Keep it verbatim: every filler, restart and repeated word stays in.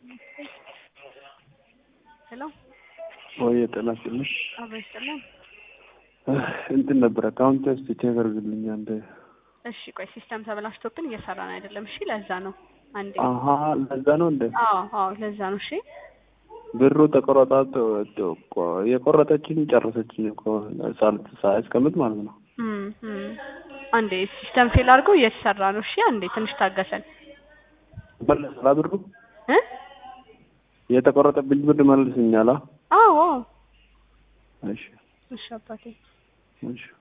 ሄሎ ወይ ተላስልሽ አበስተለም እንትን ነበር አካውንት ውስጥ ቼክ አድርግልኝ አንዴ። እሺ ቆይ ሲስተም ተበላሽቶብን እየሰራን አይደለም። እሺ ለዛ ነው አንዴ። አሃ ለዛ ነው እንዴ? አዎ አዎ ለዛ ነው። እሺ ብሩ ተቆረጣጥ እኮ የቆረጠችኝ ጨረሰችኝ እኮ ሳልት ሳይስቀምጥ ማለት ነው። እም እም አንዴ ሲስተም ፌል አድርገው እየሰራ ነው። እሺ አንዴ ትንሽ ታገሰን። መለስላ ብሩ እ የተቆረጠብኝ ብር መልስኛላ። አዎ እሺ እሺ አባቴ እሺ